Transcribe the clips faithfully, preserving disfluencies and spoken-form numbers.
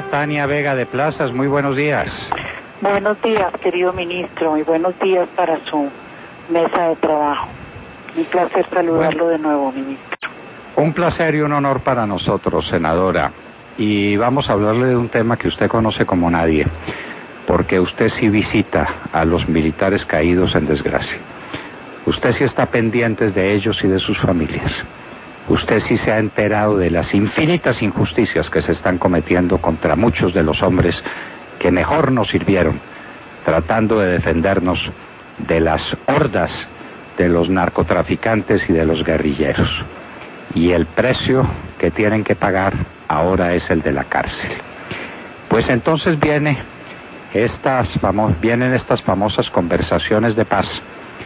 Tania Vega de Plazas, muy buenos días. Buenos días, querido ministro, y buenos días para su mesa de trabajo. Un placer saludarlo bueno, de nuevo, ministro. Un placer y un honor para nosotros, senadora. Y vamos a hablarle de un tema que usted conoce como nadie, porque usted sí visita a los militares caídos en desgracia. Usted sí está pendiente de ellos y de sus familias. Usted sí se ha enterado de las infinitas injusticias que se están cometiendo contra muchos de los hombres que mejor nos sirvieron, tratando de defendernos de las hordas de los narcotraficantes y de los guerrilleros. Y el precio que tienen que pagar ahora es el de la cárcel. Pues entonces viene estas famo- vienen estas famosas conversaciones de paz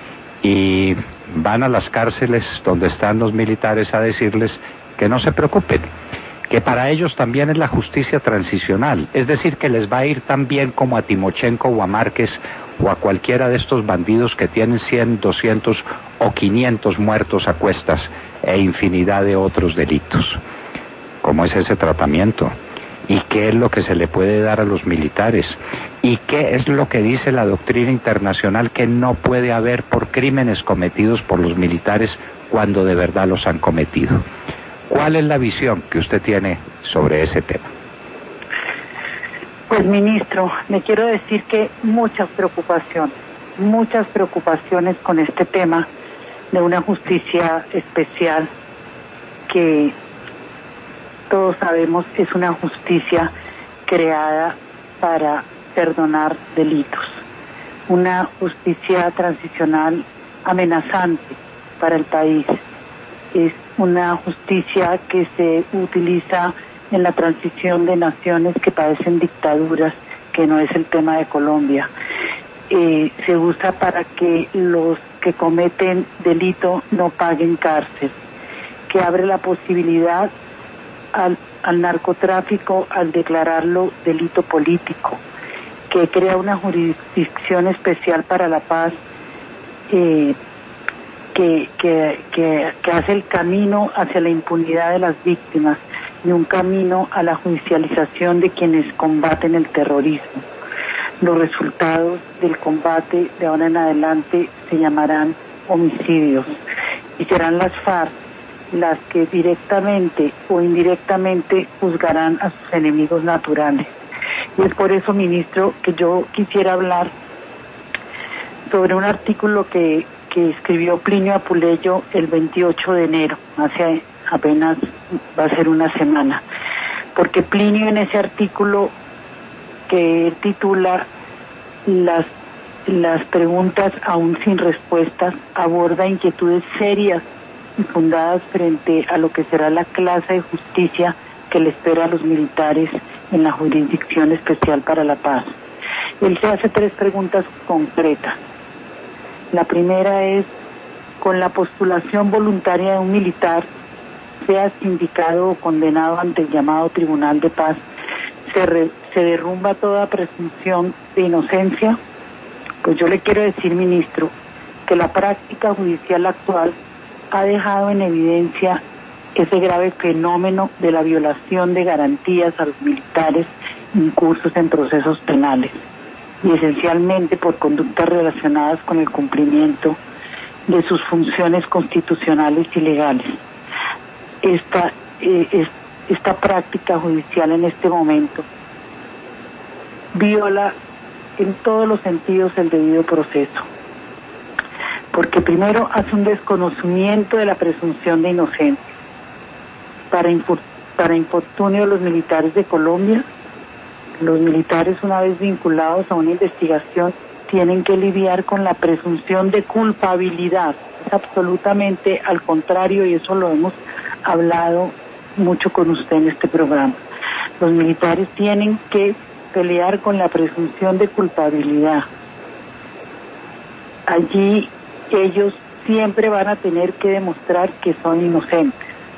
y van a las cárceles donde están los militares a decirles que no se preocupen, que para ellos también es la justicia transicional, es decir, que les va a ir tan bien como a Timochenko o a Márquez o a cualquiera de estos bandidos que tienen cien, doscientos o quinientos muertos a cuestas e infinidad de otros delitos. ¿Cómo es ese tratamiento? ¿Y qué es lo que se le puede dar a los militares? ¿Y qué es lo que dice la doctrina internacional que no puede haber por crímenes cometidos por los militares cuando de verdad los han cometido? ¿Cuál es la visión que usted tiene sobre ese tema? Pues, ministro, le quiero decir que muchas preocupaciones, muchas preocupaciones con este tema de una justicia especial que todos sabemos es una justicia creada para perdonar delitos, una justicia transicional amenazante para el país. Es una justicia que se utiliza en la transición de naciones que padecen dictaduras, que no es el tema de Colombia. Eh, se usa para que los que cometen delito no paguen cárcel, que abre la posibilidad al, al narcotráfico al declararlo delito político, que crea una jurisdicción especial para la paz, eh, que, que, que, que hace el camino hacia la impunidad de las víctimas y un camino a la judicialización de quienes combaten el terrorismo. Los resultados del combate de ahora en adelante se llamarán homicidios y serán las FARC las que directamente o indirectamente juzgarán a sus enemigos naturales. Y es por eso, ministro, que yo quisiera hablar sobre un artículo que, que escribió Plinio Apuleyo el veintiocho de enero, hace apenas va a ser una semana, porque Plinio en ese artículo que titula las, las preguntas aún sin respuestas, aborda inquietudes serias y fundadas frente a lo que será la clase de justicia que le espera a los militares en la Jurisdicción Especial para la Paz. Él se hace tres preguntas concretas. La primera es, con la postulación voluntaria de un militar, sea sindicado o condenado ante el llamado Tribunal de Paz, ¿se, re, se derrumba toda presunción de inocencia? Pues yo le quiero decir, ministro, que la práctica judicial actual ha dejado en evidencia ese grave fenómeno de la violación de garantías a los militares incursos en procesos penales, y esencialmente por conductas relacionadas con el cumplimiento de sus funciones constitucionales y legales. Esta, eh, es, esta práctica judicial en este momento viola en todos los sentidos el debido proceso, porque primero hace un desconocimiento de la presunción de inocencia. Para, infor, para infortunio de los militares de Colombia, los militares, una vez vinculados a una investigación, tienen que lidiar con la presunción de culpabilidad. Es absolutamente al contrario, y eso lo hemos hablado mucho con usted en este programa. Los militares tienen que pelear con la presunción de culpabilidad. Allí ellos siempre van a tener que demostrar que son inocentes,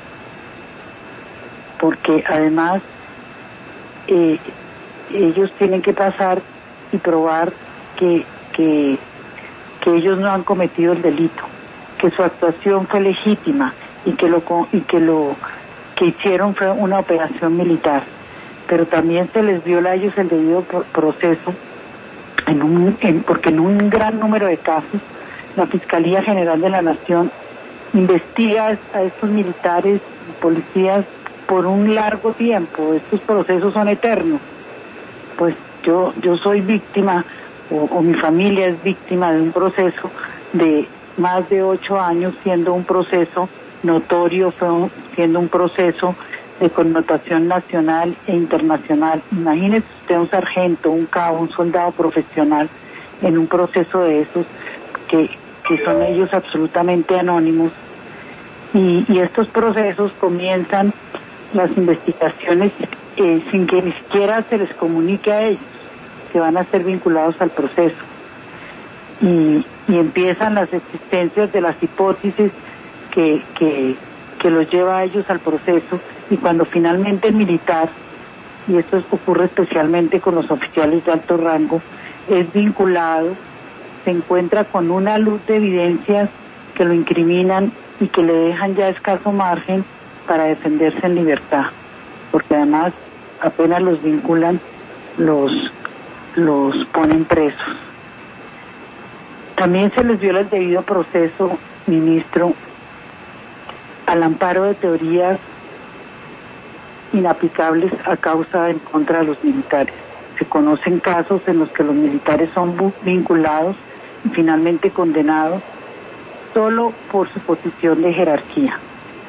porque además eh, ellos tienen que pasar y probar que, que, que ellos no han cometido el delito, que su actuación fue legítima y que lo y que lo que hicieron fue una operación militar. pero también se les viola a ellos el debido proceso, en un, en, porque en un gran número de casos la Fiscalía General de la Nación investiga a estos militares y policías por un largo tiempo. Estos procesos son eternos. Pues yo yo soy víctima, o, o mi familia es víctima de un proceso de más de ocho años, siendo un proceso notorio, fue siendo un proceso de connotación nacional e internacional. Imagínese usted un sargento, un cabo, un soldado profesional en un proceso de esos que, que son ellos absolutamente anónimos, y, y estos procesos comienzan las investigaciones eh, sin que ni siquiera se les comunique a ellos que van a ser vinculados al proceso, y, y empiezan las existencias de las hipótesis que, que, que los lleva a ellos al proceso, y cuando finalmente el militar, y esto ocurre especialmente con los oficiales de alto rango, es vinculado, se encuentra con una luz de evidencias que lo incriminan y que le dejan ya escaso margen para defenderse en libertad, porque además apenas los vinculan, los, los ponen presos. También se les viola el debido proceso, ministro, al amparo de teorías inaplicables a causa en contra de los militares. Se conocen casos en los que los militares son vinculados y finalmente condenados solo por su posición de jerarquía.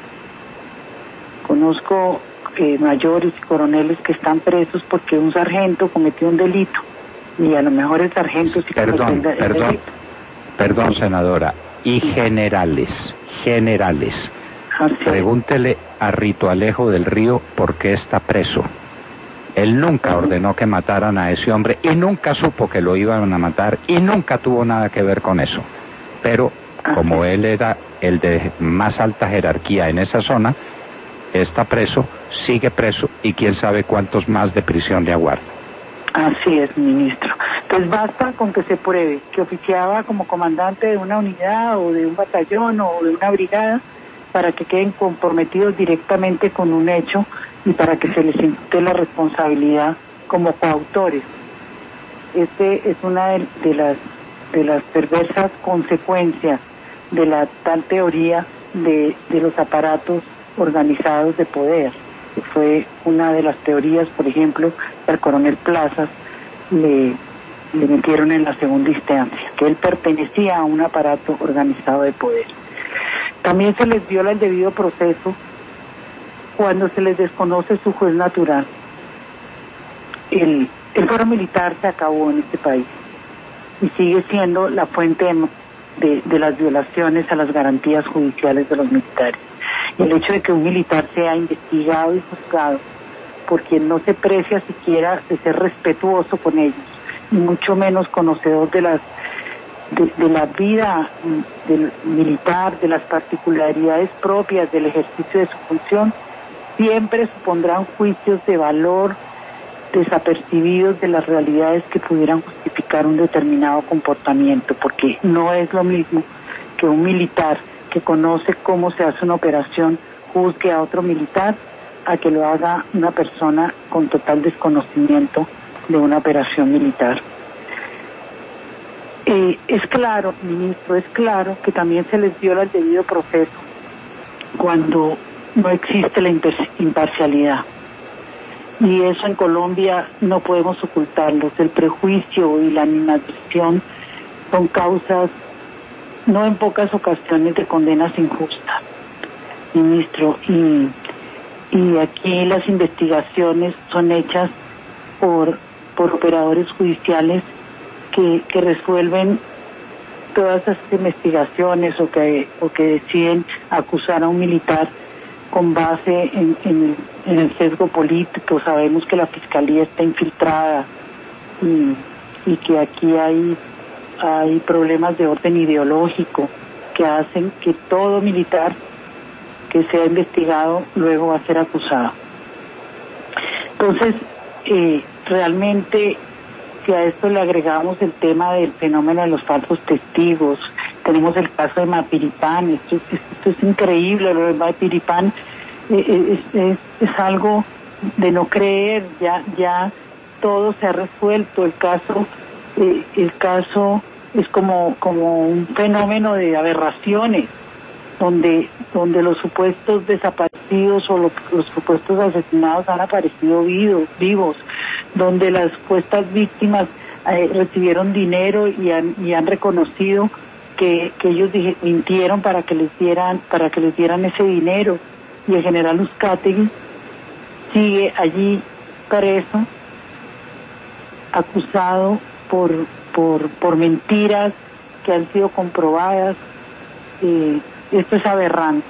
Conozco eh, mayores y coroneles que están presos porque un sargento cometió un delito, y a lo mejor el sargento sí perdón, cometió el, el perdón, delito. Perdón, senadora, y generales, generales. Así. Pregúntele a Rito Alejo del Río por qué está preso. Él nunca ordenó que mataran a ese hombre y nunca supo que lo iban a matar y nunca tuvo nada que ver con eso. Pero como él era el de más alta jerarquía en esa zona, está preso, sigue preso, y quién sabe cuántos más de prisión le aguardan. Así es, ministro. Entonces basta con que se pruebe que oficiaba como comandante de una unidad o de un batallón o de una brigada para que queden comprometidos directamente con un hecho y para que se les impute la responsabilidad como coautores. Este es una de, de las de las perversas consecuencias de la tal teoría de, de los aparatos organizados de poder. Fue una de las teorías, por ejemplo, que al coronel Plazas le, le metieron en la segunda instancia, que él pertenecía a un aparato organizado de poder. También se les viola el debido proceso cuando se les desconoce su juez natural. El, el fuero militar se acabó en este país y sigue siendo la fuente de, de, de las violaciones a las garantías judiciales de los militares. El hecho de que un militar sea investigado y juzgado por quien no se precia siquiera de ser respetuoso con ellos, y mucho menos conocedor de las de, de la vida del militar, de las particularidades propias del ejercicio de su función, siempre supondrán juicios de valor desapercibidos de las realidades que pudieran justificar un determinado comportamiento, porque no es lo mismo que un militar que conoce cómo se hace una operación juzgue a otro militar a que lo haga una persona con total desconocimiento de una operación militar. Eh, es claro, ministro, es claro que también se les viola el debido proceso cuando no existe la imparcialidad. Y eso en Colombia no podemos ocultarlos. El prejuicio y la animadversión son causas, no en pocas ocasiones, de condenas injustas, ministro. Y, y aquí las investigaciones son hechas por, por operadores judiciales que, que resuelven todas esas investigaciones o que, o que deciden acusar a un militar con base en, en, en el sesgo político. Sabemos que la Fiscalía está infiltrada y, y que aquí hay, hay problemas de orden ideológico que hacen que todo militar que sea investigado luego va a ser acusado. Entonces, eh, realmente, si a esto le agregamos el tema del fenómeno de los falsos testigos, tenemos el caso de Mapiripán. Esto, esto es increíble. Lo de Mapiripán eh, es, es, es algo de no creer, ya ya todo se ha resuelto, el caso eh, el caso es como como un fenómeno de aberraciones, donde donde los supuestos desaparecidos o lo, los supuestos asesinados han aparecido vivos, vivos donde las supuestas víctimas eh, recibieron dinero y han y han reconocido que, que ellos dije, mintieron para que les dieran para que les dieran ese dinero, y el general Uzcategui sigue allí preso, acusado por por por mentiras que han sido comprobadas. Eh, esto es aberrante.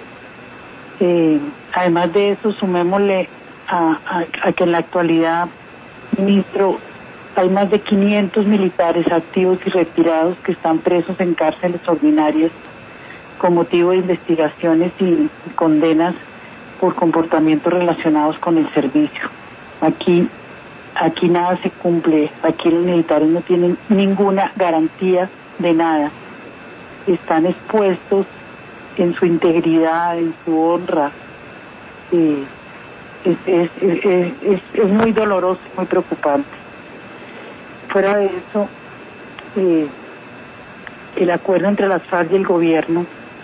Eh, además de eso, sumémosle a, a, a que en la actualidad, ministro, hay más de quinientos militares activos y retirados que están presos en cárceles ordinarias con motivo de investigaciones y condenas por comportamientos relacionados con el servicio. Aquí, aquí nada se cumple, aquí los militares no tienen ninguna garantía de nada. Están expuestos en su integridad, en su honra. Eh, es, es, es, es, es muy doloroso, muy preocupante. Fuera de eso, eh, el acuerdo entre las FARC y el gobierno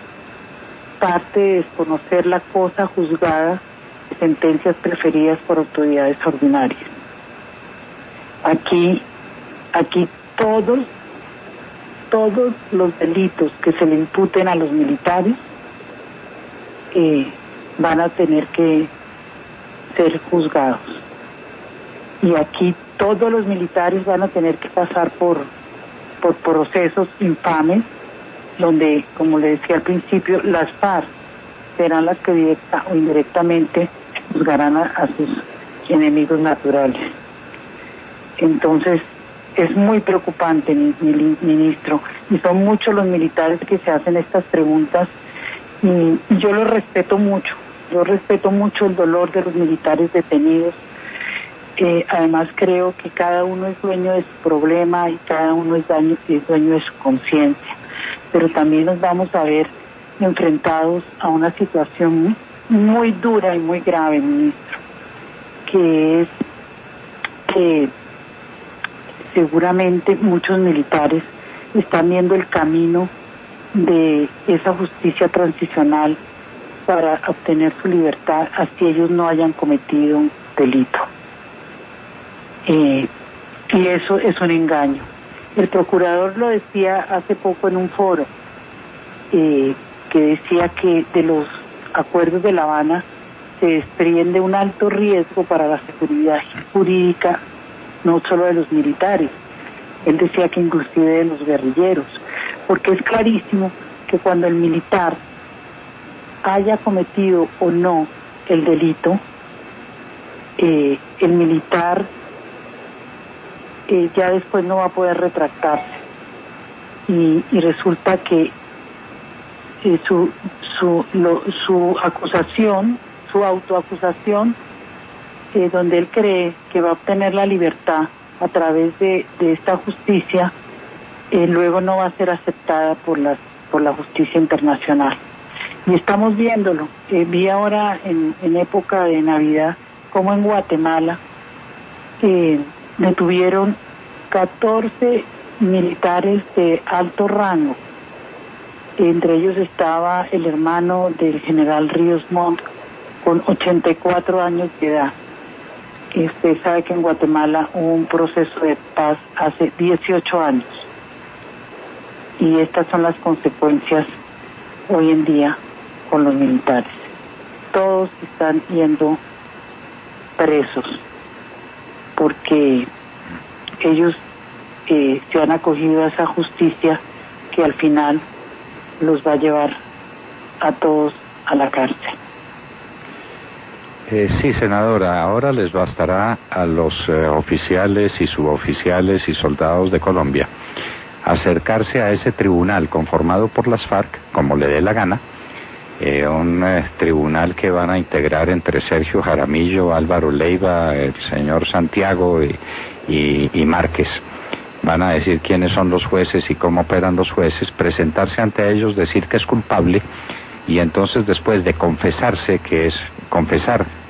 parte de desconocer la cosa juzgada de sentencias preferidas por autoridades ordinarias. Aquí, aquí todos, todos los delitos que se le imputen a los militares eh, van a tener que ser juzgados. Y aquí todos los militares van a tener que pasar por, por procesos infames, donde, como le decía al principio, las FARC serán las que directa o indirectamente juzgarán a, a sus enemigos naturales. Entonces, es muy preocupante, mi, mi, ministro, y son muchos los militares que se hacen estas preguntas, y, y yo los respeto mucho, yo respeto mucho el dolor de los militares detenidos. Eh, además creo que cada uno es dueño de su problema y cada uno es, daño, es dueño de su conciencia, pero también nos vamos a ver enfrentados a una situación muy, muy dura y muy grave, ministro, que es que seguramente muchos militares están viendo el camino de esa justicia transicional para obtener su libertad, así ellos no hayan cometido un delito. Eh, y eso es un engaño. El procurador lo decía hace poco en un foro, eh, que decía que de los acuerdos de La Habana se desprende un alto riesgo para la seguridad jurídica, no solo de los militares, él decía que inclusive de los guerrilleros, porque es clarísimo que cuando el militar haya cometido o no el delito, eh, el militar Eh, ya después no va a poder retractarse, y, y resulta que eh, su su lo, su acusación, su autoacusación, eh, donde él cree que va a obtener la libertad a través de, de esta justicia, eh, luego no va a ser aceptada por las por la justicia internacional, y estamos viéndolo. Eh, vi ahora en, en época de Navidad como en Guatemala eh, detuvieron catorce militares de alto rango. Entre ellos estaba el hermano del general Ríos Montt, con ochenta y cuatro años de edad. Y usted sabe que en Guatemala hubo un proceso de paz hace dieciocho años. Y estas son las consecuencias hoy en día con los militares. Todos están yendo presos, porque ellos eh, se han acogido a esa justicia que al final los va a llevar a todos a la cárcel. Eh, sí, senadora, ahora les bastará a los eh, oficiales y suboficiales y soldados de Colombia acercarse a ese tribunal conformado por las FARC, como le dé la gana, Eh, un eh, tribunal que van a integrar entre Sergio Jaramillo, Álvaro Leiva, el señor Santiago y, y, y Márquez. Van a decir quiénes son los jueces y cómo operan los jueces, presentarse ante ellos, decir que es culpable, y entonces después de confesarse, que es confesar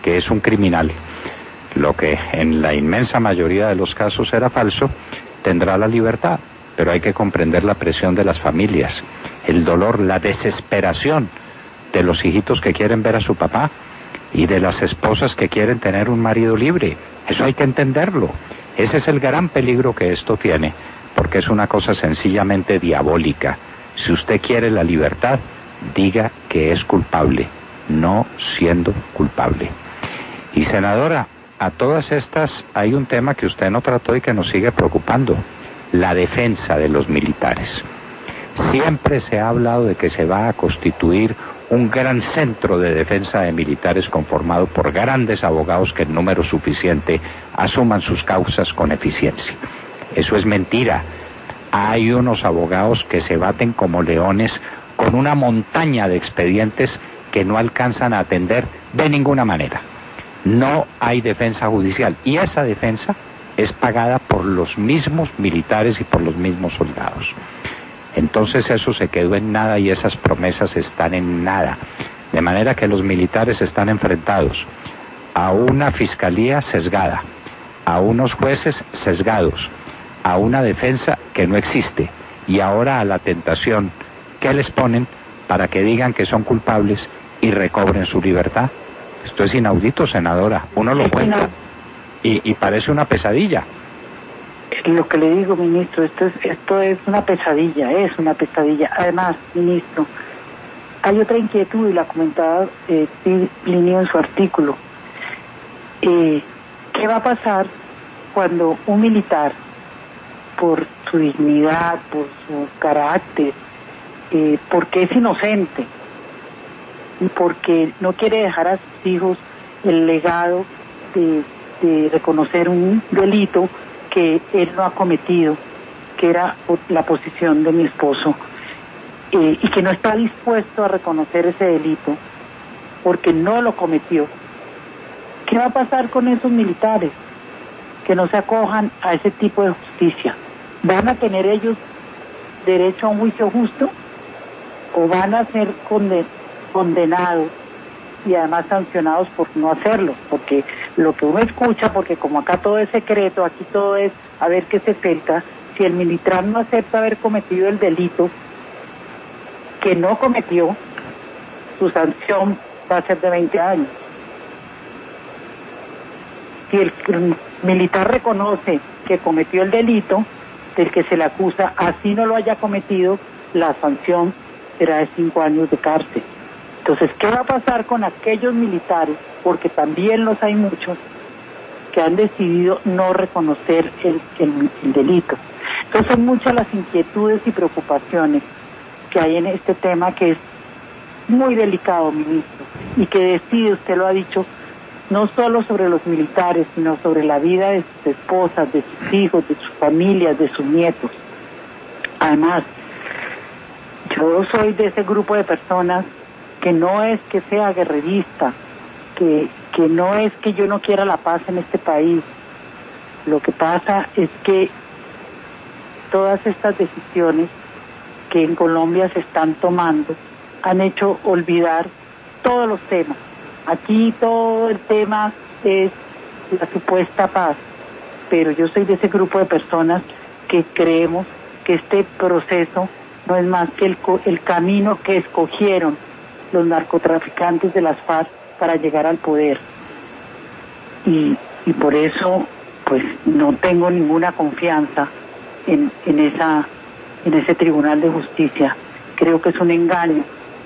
que es un criminal, lo que en la inmensa mayoría de los casos era falso, tendrá la libertad. Pero hay que comprender la presión de las familias, el dolor, la desesperación de los hijitos que quieren ver a su papá y de las esposas que quieren tener un marido libre. Eso hay que entenderlo. Ese es el gran peligro que esto tiene, porque es una cosa sencillamente diabólica. Si usted quiere la libertad, diga que es culpable, no siendo culpable. Y senadora, a todas estas hay un tema que usted no trató y que nos sigue preocupando: la defensa de los militares. Siempre se ha hablado de que se va a constituir un gran centro de defensa de militares conformado por grandes abogados que en número suficiente asuman sus causas con eficiencia. Eso es mentira. Hay unos abogados que se baten como leones con una montaña de expedientes que no alcanzan a atender de ninguna manera. No hay defensa judicial, y esa defensa es pagada por los mismos militares y por los mismos soldados. Entonces eso se quedó en nada y esas promesas están en nada. De manera que los militares están enfrentados a una fiscalía sesgada, a unos jueces sesgados, a una defensa que no existe, y ahora a la tentación que les ponen para que digan que son culpables y recobren su libertad. Esto es inaudito, senadora. Uno lo cuenta y, y parece una pesadilla. Lo que le digo, ministro, esto es, esto es una pesadilla, es una pesadilla. Además, ministro, hay otra inquietud, y la comentaba eh, Plinio en su artículo. Eh, ¿Qué va a pasar cuando un militar, por su dignidad, por su carácter, eh, porque es inocente y porque no quiere dejar a sus hijos el legado de, de reconocer un delito que él no ha cometido, que era la posición de mi esposo, eh, y que no está dispuesto a reconocer ese delito porque no lo cometió? ¿Qué va a pasar con esos militares que no se acojan a ese tipo de justicia? ¿Van a tener ellos derecho a un juicio justo o van a ser condenados y además sancionados por no hacerlo? Porque lo que uno escucha, porque como acá todo es secreto, aquí todo es a ver qué se pelta, si el militar no acepta haber cometido el delito que no cometió, su sanción va a ser de veinte años. Si el militar reconoce que cometió el delito del que se le acusa, así no lo haya cometido, la sanción será de cinco años de cárcel. Entonces, ¿qué va a pasar con aquellos militares? Porque también los hay muchos que han decidido no reconocer el, el, el delito. Entonces, son muchas las inquietudes y preocupaciones que hay en este tema, que es muy delicado, ministro, y que decide, usted lo ha dicho, no solo sobre los militares, sino sobre la vida de sus esposas, de sus hijos, de sus familias, de sus nietos. Además, yo soy de ese grupo de personas que no es que sea guerrerista, que, que no es que yo no quiera la paz en este país. Lo que pasa es que todas estas decisiones que en Colombia se están tomando han hecho olvidar todos los temas. Aquí todo el tema es la supuesta paz, pero yo soy de ese grupo de personas que creemos que este proceso no es más que el, el camino que escogieron los narcotraficantes de las FARC para llegar al poder. Y, y por eso, pues, no tengo ninguna confianza en, en, esa, en ese Tribunal de Justicia. Creo que es un engaño.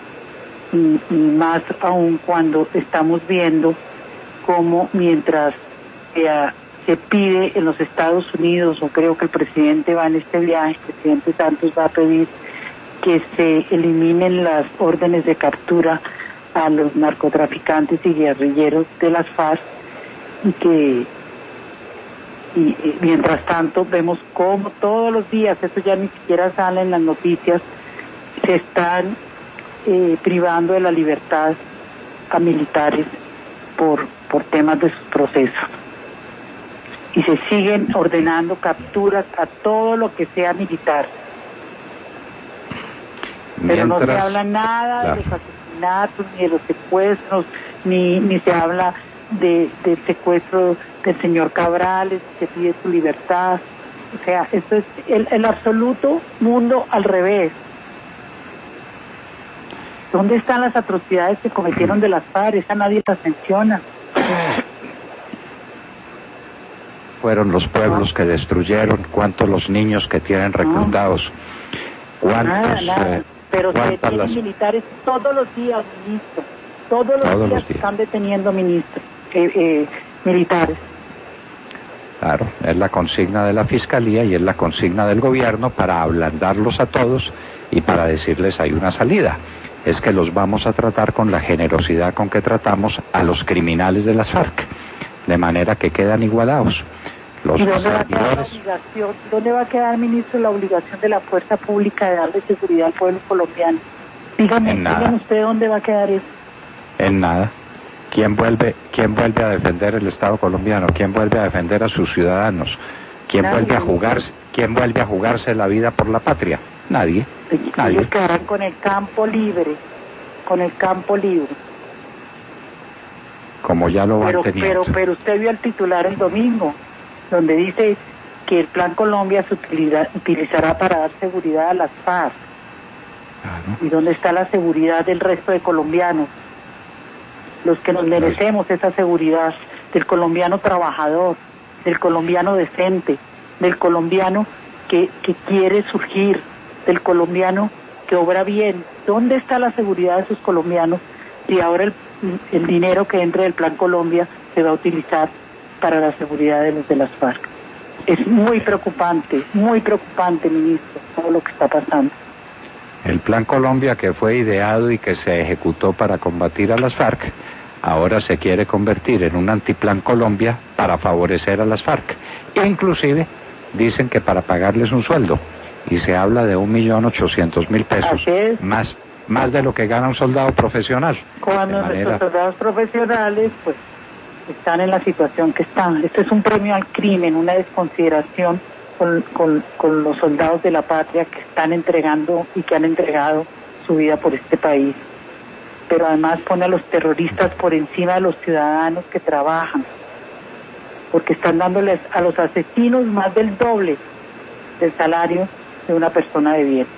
Y, y más aún cuando estamos viendo cómo mientras eh, se pide en los Estados Unidos, o creo que el presidente va en este viaje, el presidente Santos va a pedir que se eliminen las órdenes de captura a los narcotraficantes y guerrilleros de las FARC, y que y, y mientras tanto vemos cómo todos los días, eso ya ni siquiera sale en las noticias, se están eh, privando de la libertad a militares por, por temas de sus procesos. Y se siguen ordenando capturas a todo lo que sea militar. Pero Mientras, no se habla nada claro. de los asesinatos, ni de los secuestros, ni, ni se habla de, del secuestro del señor Cabrales, se pide su libertad. O sea, esto es el, el absoluto mundo al revés. ¿Dónde están las atrocidades que cometieron de las FARC? Esa nadie las menciona. Fueron los pueblos que destruyeron, cuántos los niños que tienen reclutados, cuántos... Nada, nada. Eh, Pero se cuántas detienen las... militares todos los días, ministro. Todos los Todos días, los días. están deteniendo ministros, eh, eh, militares. Claro, es la consigna de la Fiscalía y es la consigna del gobierno para ablandarlos a todos y para decirles hay una salida. Es que los vamos a tratar con la generosidad con que tratamos a los criminales de las FARC, de manera que quedan igualados. Los ¿Y dónde va a quedar la servidores... obligación? ¿Dónde va a quedar, ministro, la obligación de la fuerza pública de darle seguridad al pueblo colombiano? Dígame, En nada. dígame usted dónde va a quedar eso. En nada. ¿Quién vuelve, quién vuelve a defender el Estado colombiano? ¿Quién vuelve a defender a sus ciudadanos? ¿Quién Nadie. vuelve a jugarse, quién vuelve a jugarse la vida por la patria? Nadie. Nadie. Ellos quedarán con el campo libre, con el campo libre. Como ya lo van Pero, teniendo. pero, pero usted vio el titular el domingo, donde dice que el Plan Colombia se utiliza- utilizará para dar seguridad a las FARC. Claro. ¿Y dónde está la seguridad del resto de colombianos? Los que nos merecemos esa seguridad, del colombiano trabajador, del colombiano decente, del colombiano que, que quiere surgir, del colombiano que obra bien. ¿Dónde está la seguridad de esos colombianos si ahora el, el dinero que entre del Plan Colombia se va a utilizar para la seguridad de los de las FARC? Es muy preocupante, muy preocupante, ministro, todo lo que está pasando. El Plan Colombia, que fue ideado y que se ejecutó para combatir a las FARC, ahora se quiere convertir en un antiplan Colombia para favorecer a las FARC. E inclusive dicen que para pagarles un sueldo. Y se habla de un millón ochocientos mil pesos, Así es. más, más de lo que gana un soldado profesional. Cuando De manera- nuestros soldados profesionales, pues, están en la situación que están. Esto es un premio al crimen, una desconsideración con, con, con los soldados de la patria que están entregando y que han entregado su vida por este país. Pero además pone a los terroristas por encima de los ciudadanos que trabajan, porque están dándoles a los asesinos más del doble del salario de una persona de bien.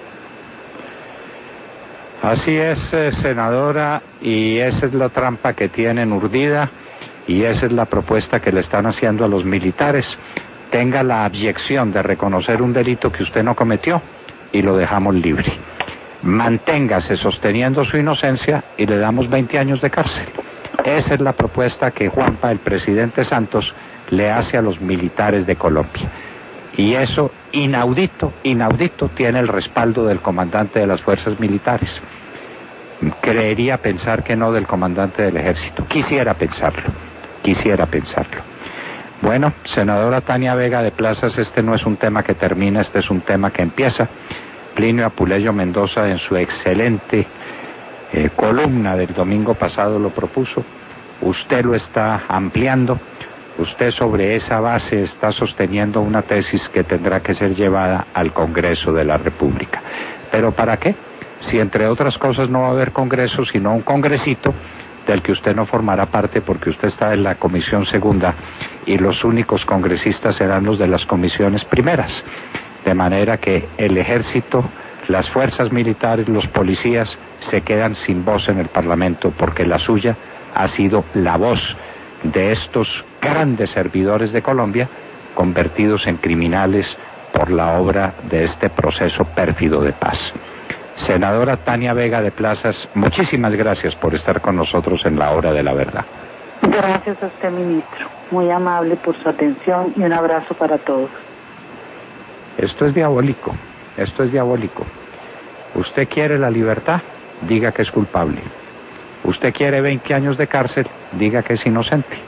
Así es, eh, senadora, y esa es la trampa que tienen urdida, y esa es la propuesta que le están haciendo a los militares. Tenga la abyección de reconocer un delito que usted no cometió y lo dejamos libre. Manténgase sosteniendo su inocencia y le damos veinte años de cárcel. Esa es la propuesta que Juanpa, el presidente Santos, le hace a los militares de Colombia. Y eso, inaudito, inaudito, tiene el respaldo del comandante de las fuerzas militares. Creería pensar que no del comandante del ejército. Quisiera pensarlo, quisiera pensarlo. Bueno, senadora Tania Vega de Plazas, este no es un tema que termina, este es un tema que empieza. Plinio Apuleyo Mendoza, en su excelente eh, columna del domingo pasado, lo propuso. Usted lo está ampliando. Usted sobre esa base está sosteniendo una tesis que tendrá que ser llevada al Congreso de la República. ¿Pero para qué? Si entre otras cosas no va a haber Congreso, sino un congresito del que usted no formará parte porque usted está en la Comisión Segunda y los únicos congresistas serán los de las comisiones primeras. De manera que el ejército, las fuerzas militares, los policías se quedan sin voz en el Parlamento porque la suya ha sido la voz de estos grandes servidores de Colombia convertidos en criminales por la obra de este proceso pérfido de paz. Senadora Tania Vega de Plazas, muchísimas gracias por estar con nosotros en la hora de la verdad. Gracias a usted, ministro. Muy amable por su atención y un abrazo para todos. Esto es diabólico, esto es diabólico. Usted quiere la libertad, diga que es culpable. Usted quiere veinte años de cárcel, diga que es inocente.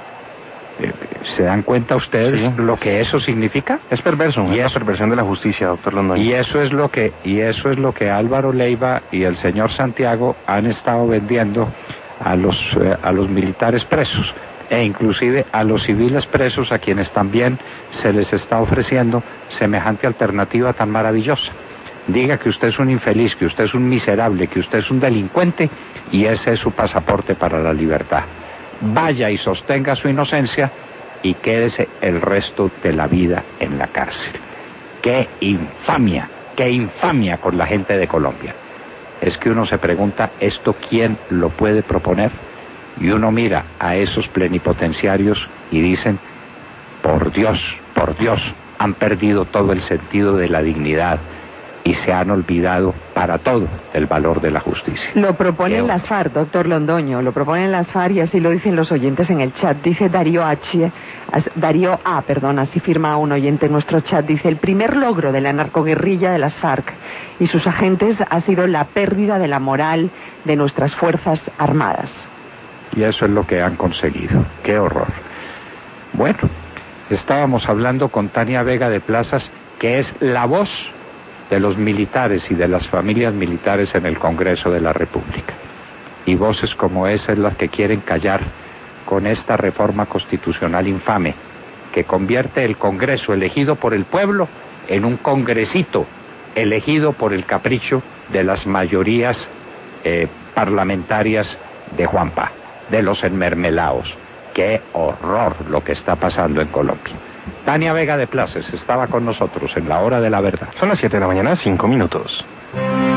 Eh, ¿Se dan cuenta ustedes Sí. lo que eso significa? Es perverso, Y es la eso- perversión de la justicia, doctor Londoño. Y eso es lo que y eso es lo que Álvaro Leiva y el señor Santiago han estado vendiendo a los eh, a los militares presos e inclusive a los civiles presos, a quienes también se les está ofreciendo semejante alternativa tan maravillosa. Diga que usted es un infeliz, que usted es un miserable, que usted es un delincuente y ese es su pasaporte para la libertad. vaya y sostenga su inocencia y quédese el resto de la vida en la cárcel. ¡Qué infamia! ¡Qué infamia con la gente de Colombia! Es que uno se pregunta, ¿esto quién lo puede proponer? Y uno mira a esos plenipotenciarios y dicen, por Dios, por Dios, han perdido todo el sentido de la dignidad y se han olvidado para todo el valor de la justicia. Lo proponen las FARC, doctor Londoño, lo proponen las FARC y así lo dicen los oyentes en el chat. Dice Darío H, Darío A, perdón, así firma un oyente en nuestro chat. Dice, el primer logro de la narcoguerrilla de las FARC y sus agentes ha sido la pérdida de la moral de nuestras fuerzas armadas. Y eso es lo que han conseguido. ¡Qué horror! Bueno, estábamos hablando con Tania Vega de Plazas, que es la voz de los militares y de las familias militares en el Congreso de la República. Y voces como esas las que quieren callar con esta reforma constitucional infame, que convierte el Congreso elegido por el pueblo en un congresito elegido por el capricho de las mayorías eh, parlamentarias de Juanpa, de los enmermelaos. ¡Qué horror lo que está pasando en Colombia! Tania Vega de Plazas estaba con nosotros en la hora de la verdad. Son las siete de la mañana, cinco minutos.